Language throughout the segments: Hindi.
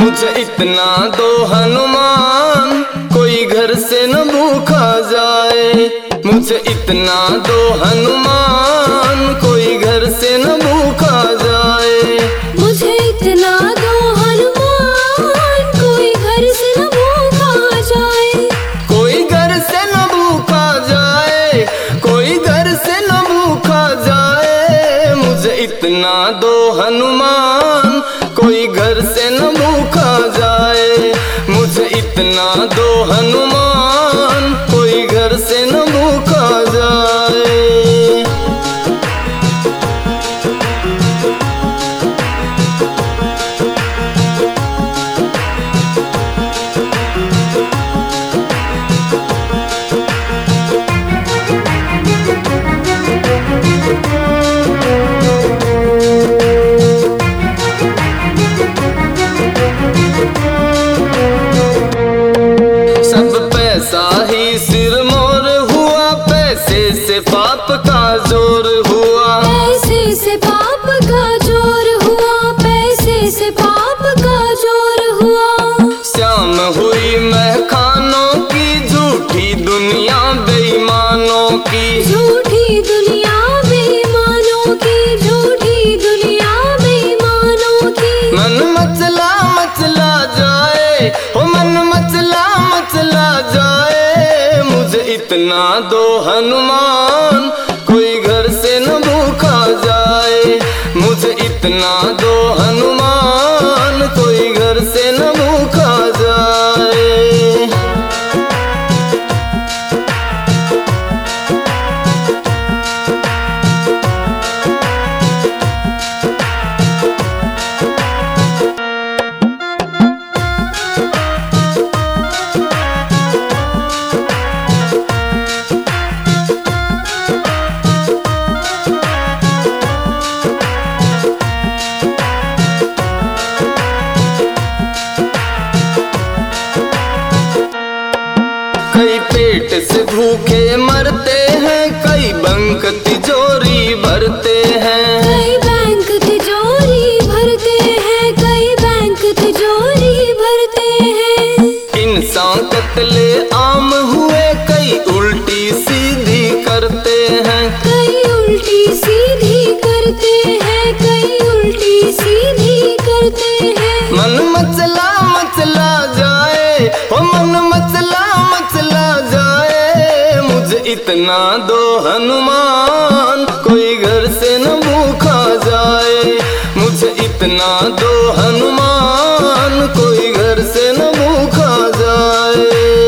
मुझे इतना दो हनुमान, कोई घर से न भूखा जाए। मुझे इतना दो हनुमान, कोई घर से न भूखा जाए। मुझे इतना दो हनुमान, कोई घर से न भूखा जाए। कोई घर से न भूखा जाए, कोई घर से न भूखा जाए। मुझे इतना दो हनुमान, कोई घर से न भूखा जाए। मुझे इतना दो हनुमान, कोई घर से न भूखा जाए। ही सिरमौर हुआ, पैसे से पाप का जोर हुआ। पैसे से पाप का जोर हुआ, पैसे से पाप का जोर हुआ। श्याम हुई महखानों की, झूठी दुनिया बेईमानों की। झूठी दुनिया बेईमानों की, झूठी दुनिया बेईमानों की। मन मचला मचला जाए, ओ मन मचला मचला जाए। मुझे इतना दो हनुमान, कोई घर से न भूखा जाए। मुझे इतना दो हनुमान, कोई घर से न भूखा जाए। कई पेट से भूखे मरते हैं, कई बैंक तिजोरी भरते हैं। कई बैंक तिजोरी भरते हैं, कई बैंक तिजोरी भरते हैं। इंसान कत्ले आम हुए, कई उल्टी सीधी करते हैं। कई उल्टी सीधी करते हैं, कई उल्टी सीधी करते हैं। मन मचला मचला जाए, ओ मन मचला मचला जाए। मुझे इतना दो हनुमान, कोई घर से न भूखा जाए। मुझे इतना दो हनुमान, कोई घर से न भूखा जाए।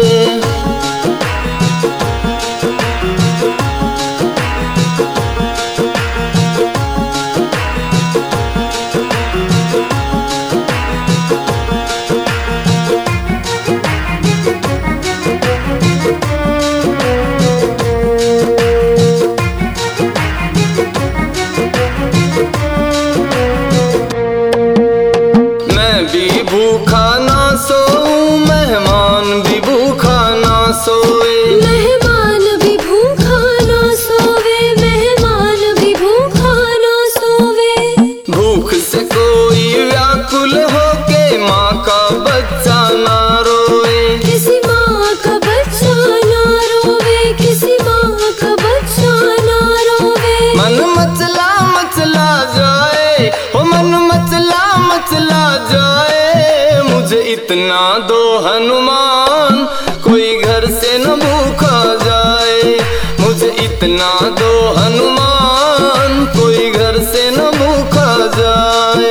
भूखा ना सोऊं, मेहमान भी भूखा ना सोए। मेहमान भी भूखा ना सोवे, मेहमान भी भूखा ना सोवे। भूख से कोई व्याकुल होके, माँ का बच्चा ना रोए। किसी माँ का बच्चा ना रोवे, किसी माँ का बच्चा ना रोवे। मन मचला मचला जाए, ओ मन मचला मचला जाए। मुझे इतना दो हनुमान, कोई घर से न भूखा जाए। मुझे इतना दो हनुमान, कोई घर से न भूखा जाए।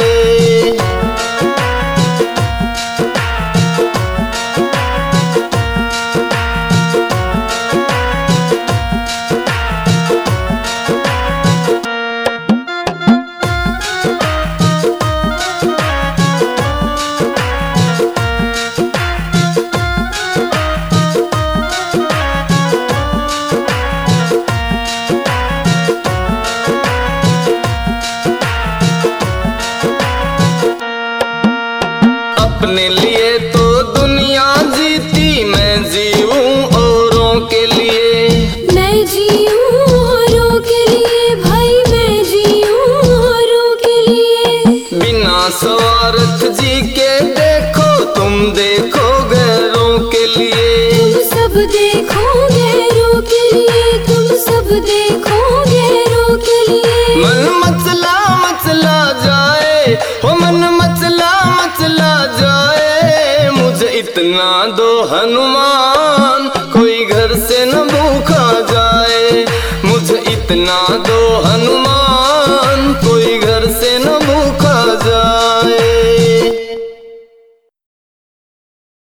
अपने लिए तो दुनिया जीती, मैं जीऊं औरों के लिए। मैं जीऊं औरों के लिए, भाई मैं जीऊं औरों के लिए। बिना स्वार्थ जी के देखो, तुम देखो गैरों के लिए। तुम सब देखो गैरों के लिए, तुम सब देखो गैरों के लिए। मन मचला मचला जाए, हो मन मचला मचला जाए, मुझे इतना दो हनुमान, कोई घर से न भूखा जाए। मुझे इतना दो हनुमान।